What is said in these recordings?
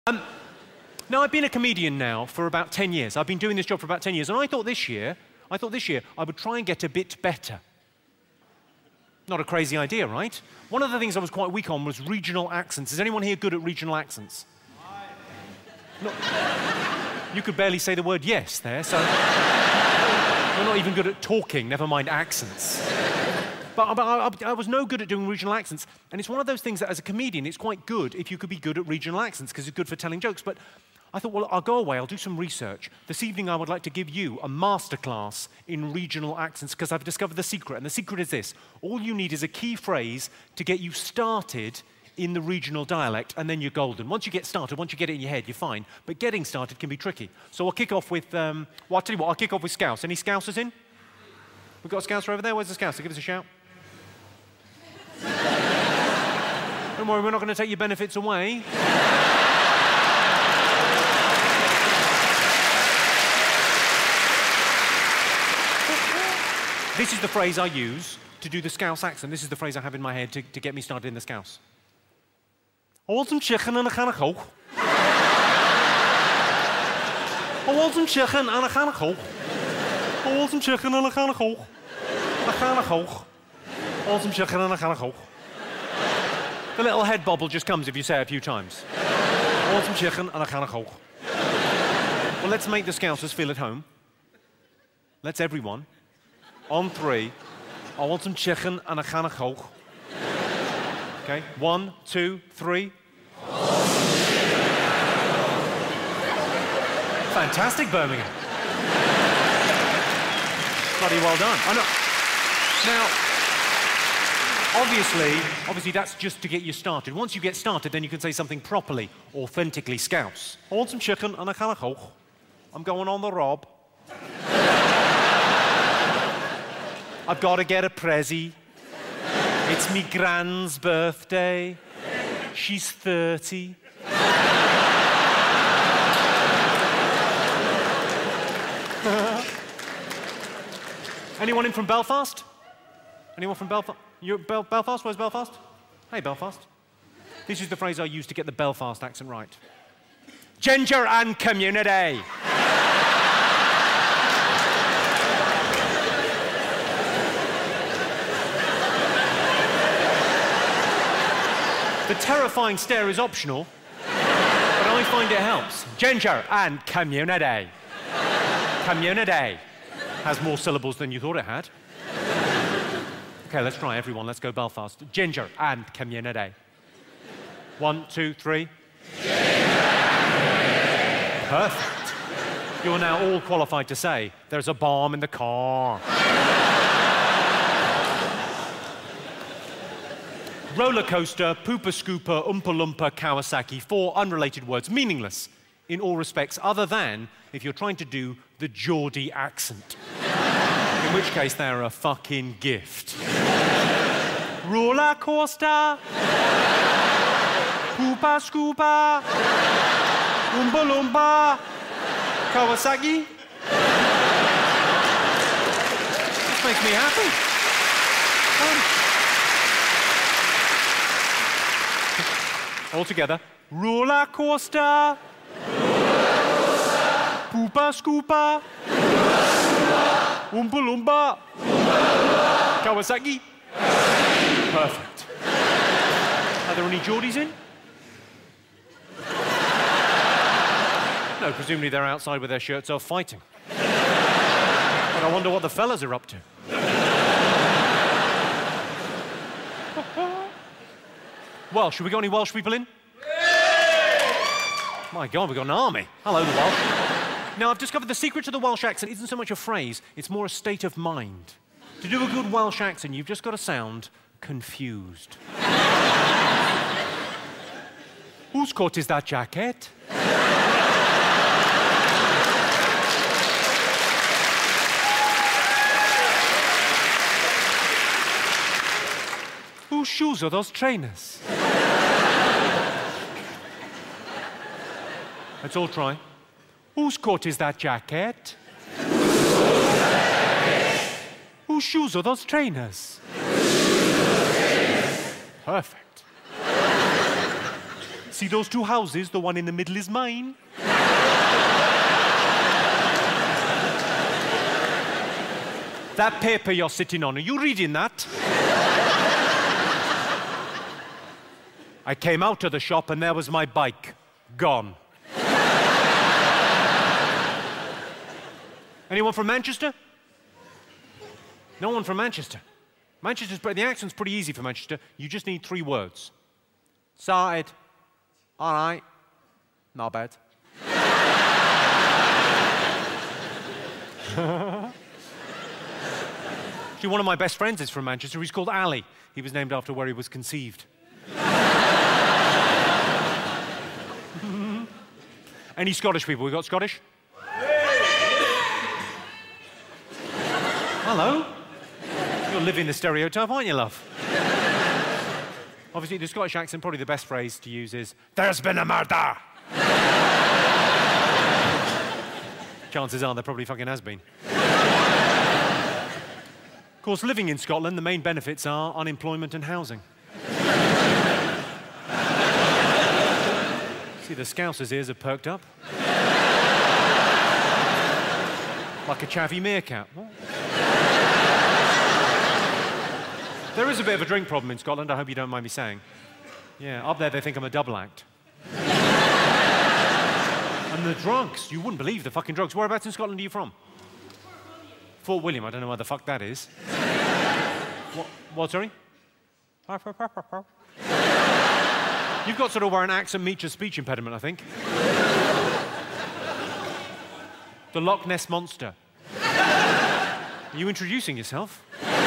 Now, I've been a comedian now for about 10 years. I've been doing this job for about 10 years, and I thought this year I would try and get a bit better. Not a crazy idea, right? One of the things I was quite weak on was regional accents. Is anyone here good at regional accents? No, you could barely say the word yes there, so you're not even good at talking, never mind accents. But I was no good at doing regional accents, and it's one of those things that as a comedian, it's quite good if you could be good at regional accents, because it's good for telling jokes. But I thought, well, I'll go away, I'll do some research. This evening I would like to give you a masterclass in regional accents, because I've discovered the secret, and the secret is this. All you need is a key phrase to get you started in the regional dialect, and then you're golden. Once you get started, once you get it in your head, you're fine. But getting started can be tricky. So I'll kick off with, well, I'll tell you what, I'll kick off with Scouse. Any Scousers in? We've got a Scouser over there. Where's the Scouser? Give us a shout. Don't worry, we're not going to take your benefits away. This is the phrase I use to do the Scouse accent. This is the phrase I have in my head to get me started in the Scouse. I want some chicken and a can of Coke. I want some chicken and a can of Coke. I want some chicken and a can of Coke. A can of Coke. I want some chicken and a can of Coke. The little head bobble just comes if you say it a few times. I want some chicken and a can of Coke. Well, let's make the Scousers feel at home. Let's everyone. On three. I want some chicken and a can of Coke. Okay, 1, 2, 3. Fantastic, Birmingham. Bloody well done. I know. Now, obviously, that's just to get you started. Once you get started, then you can say something properly, authentically Scouse. I want some chicken and a can of Coke. I'm going on the rob. I've got to get a prezzy. It's me gran's birthday. She's 30. Anyone in from Belfast? Anyone from Belfast? You're Belfast? Where's Belfast? Hey, Belfast. This is the phrase I use to get the Belfast accent right. Ginger and community. The terrifying stare is optional, but I find it helps. Ginger and community. Community has more syllables than you thought it had. Okay, let's try, everyone. Let's go Belfast. Ginger and community. 1, 2, 3. Ginger and community. Perfect. You're now all qualified to say, there's a bomb in the car. Roller coaster, pooper scooper, oompa loompa, Kawasaki. 4 unrelated words, meaningless in all respects, other than if you're trying to do the Geordie accent. In which case, they're a fucking gift. Roller coaster, pooper scooper, oompa loompa, Kawasaki. This makes me happy. All together. Roller coaster. Pooper scooper. Oompa loompa. Kawasaki. Perfect. Are there any Geordies in? No, presumably they're outside with their shirts off fighting. But I wonder what the fellas are up to. Welsh, have we got any Welsh people in? My God, we've got an army. Hello, the Welsh. Now, I've discovered the secret to the Welsh accent isn't so much a phrase, it's more a state of mind. To do a good Welsh accent, you've just got to sound confused. Whose coat is that jacket? Whose shoes are those trainers? Let's all try. Whose coat is that jacket? Whose shoes are those trainers? Perfect. See those two houses? The one in the middle is mine. That paper you're sitting on, are you reading that? I came out of the shop and there was my bike. Gone. Anyone from Manchester? No one from Manchester. The accent's pretty easy for Manchester. You just need 3 words. Started. All right. Not bad. Actually, one of my best friends is from Manchester. He's called Ali. He was named after where he was conceived. Any Scottish people? We got Scottish? Hello. You're living the stereotype, aren't you, love? Obviously, the Scottish accent, probably the best phrase to use is, "There's been a murder." Chances are there probably fucking has been. Of course, living in Scotland, the main benefits are unemployment and housing. See, the Scousers' ears have perked up. Like a chavvy meerkat. What? There is a bit of a drink problem in Scotland, I hope you don't mind me saying. Yeah, up there they think I'm a double act. And the drugs, you wouldn't believe the fucking drugs. Whereabouts in Scotland are you from? Fort William, I don't know where the fuck that is. What, sorry? You've got sort of where an accent meets a speech impediment, I think. The Loch Ness Monster. Are you introducing yourself?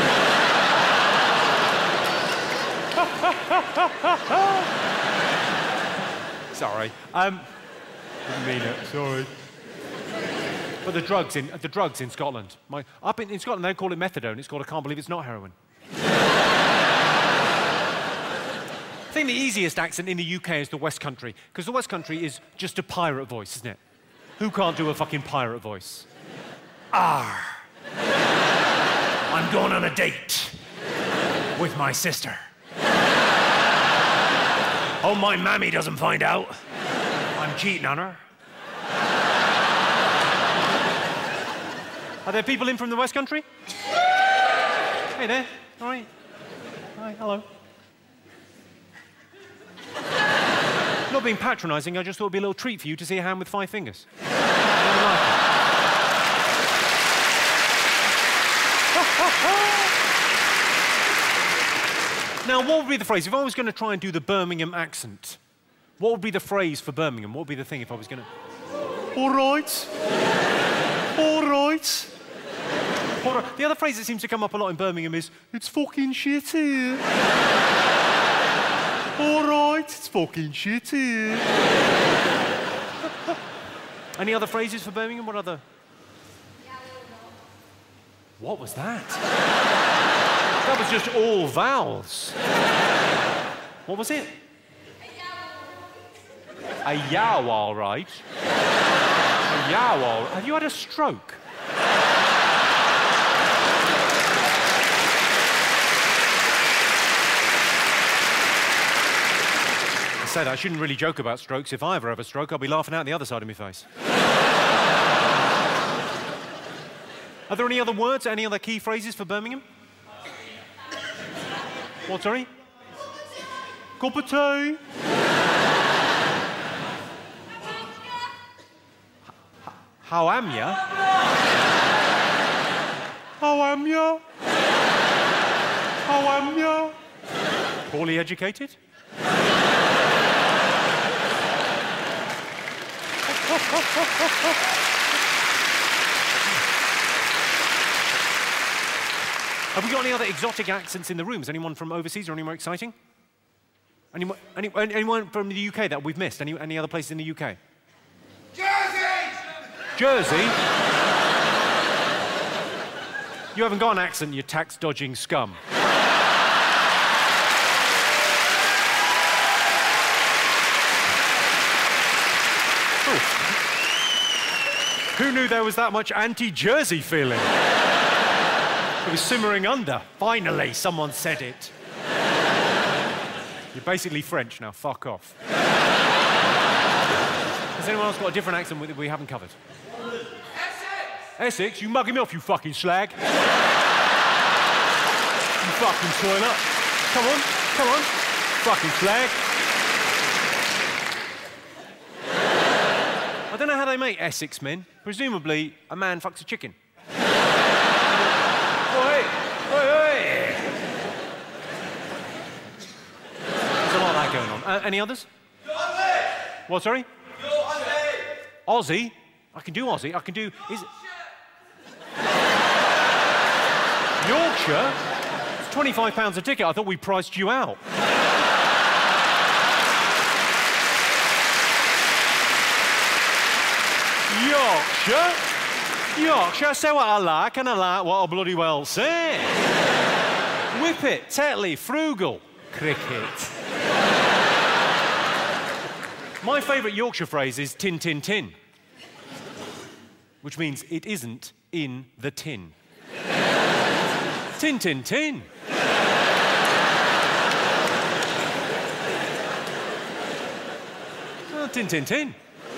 Sorry. Didn't mean it, sorry. But the drugs in Scotland. Up in Scotland, they call it methadone. It's called I Can't Believe It's Not Heroin. I think the easiest accent in the UK is the West Country, because the West Country is just a pirate voice, isn't it? Who can't do a fucking pirate voice? Arr! I'm going on a date with my sister. Oh, my mammy doesn't find out. I'm cheating on her. Are there people in from the West Country? Hey there. All right. Hi, hello. Not being patronising, I just thought it'd be a little treat for you to see a hand with 5 fingers. Now, what would be the phrase? If I was going to try and do the Birmingham accent, what would be the phrase for Birmingham? What would be the thing if I was going to... All right. All right. All right. The other phrase that seems to come up a lot in Birmingham is, it's fucking shit here. All right, it's fucking shit here. Any other phrases for Birmingham? What other... What was that? That was just all vowels. What was it? A yow, all right. A yow, all right. Have you had a stroke? I said I shouldn't really joke about strokes. If I ever have a stroke, I'll be laughing out the other side of my face. Are there any other words, any other key phrases for Birmingham? What, sorry? Cup of tea. How am ya? How am ya? How am ya? Poorly educated? Have we got any other exotic accents in the room? Is anyone from overseas or anywhere exciting? Anyone from the UK that we've missed? Any other places in the UK? Jersey! Jersey? You haven't got an accent, you tax-dodging scum. Oh. Who knew there was that much anti-Jersey feeling? It was simmering under. Finally, someone said it. You're basically French now. Fuck off. anyone else got a different accent we haven't covered? Essex! Essex? You mugging me off, you fucking slag. You fucking toilet. Come on, come on. Fucking slag. I don't know how they make Essex men. Presumably, a man fucks a chicken. Oi! Oi, oi! There's a lot of that going on. Any others? Aussie! What, sorry? Aussie! Aussie? I can do Aussie. I can do... Yorkshire? It's £25 a ticket. I thought we priced you out. Yorkshire? Yorkshire, say what I like, and I like what I bloody well say. Whippet, Tetley, frugal, cricket. My favourite Yorkshire phrase is tin, tin, tin, which means it isn't in the tin. Tin, tin, tin. Oh, tin, tin, tin.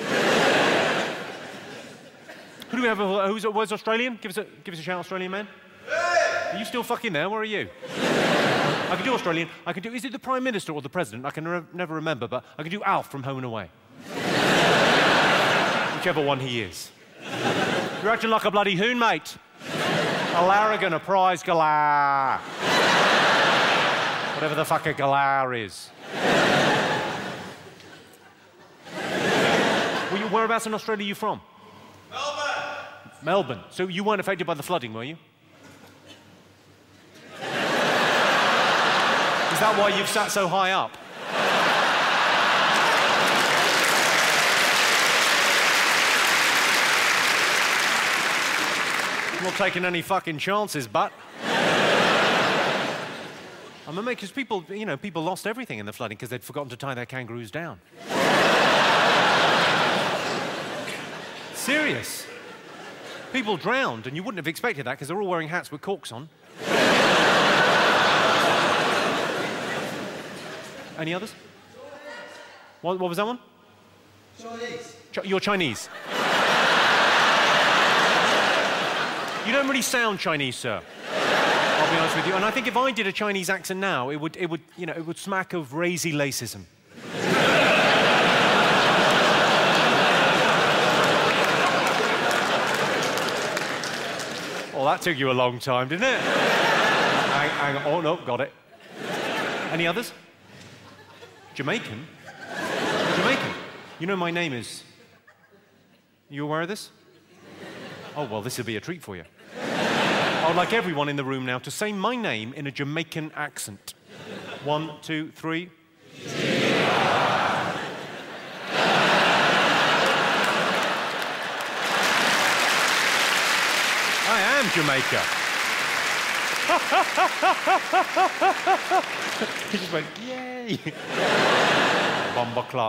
Who do we have? Where's Australian? Give us a shout, Australian man. Hey! Are you still fucking there? Where are you? I can do Australian. I can do... Is it the Prime Minister or the President? I can never remember, but I can do Alf from Home and Away. Whichever one he is. You're acting like a bloody hoon, mate. A larrigan, a prize galah. Whatever the fuck a galah is. Whereabouts in Australia are you from? Melbourne. So you weren't affected by the flooding, were you? Is that why you've sat so high up? I'm not taking any fucking chances, but... I'm amazed because people, people lost everything in the flooding because they'd forgotten to tie their kangaroos down. Serious. People drowned, and you wouldn't have expected that because they're all wearing hats with corks on. Any others? What was that one? Chinese. You're Chinese. You don't really sound Chinese, sir. I'll be honest with you. And I think if I did a Chinese accent now, it would smack of racy lacism. Well, that took you a long time, didn't it? Hang on. Oh, no, got it. Any others? Jamaican? Jamaican? You know my name is... You aware of this? Oh, well, this will be a treat for you. I would like everyone in the room now to say my name in a Jamaican accent. 1, 2, 3. I am Jamaica. He just went, yay. Bomber clock.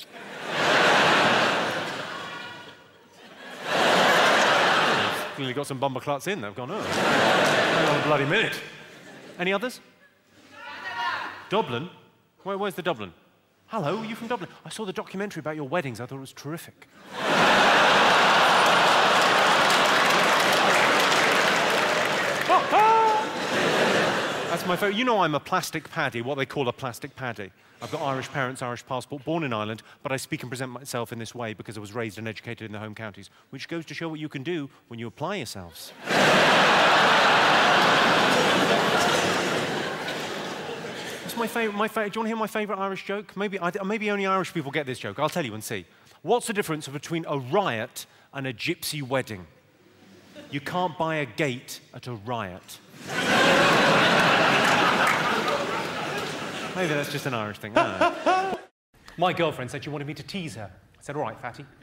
Clearly got some bomber clots in. They've gone, oh, hang on a bloody minute. Any others? Dublin? Where's the Dublin? Hello, are you from Dublin? I saw the documentary about your weddings. I thought it was terrific. That's my favourite. You know I'm a plastic paddy, what they call a plastic paddy. I've got Irish parents, Irish passport, born in Ireland, but I speak and present myself in this way because I was raised and educated in the home counties, which goes to show what you can do when you apply yourselves. That's my favourite. Do you want to hear my favourite Irish joke? Maybe only Irish people get this joke. I'll tell you and see. What's the difference between a riot and a gypsy wedding? You can't buy a gate at a riot. Maybe that's just an Irish thing. I don't know. My girlfriend said she wanted me to tease her. I said, all right, fatty.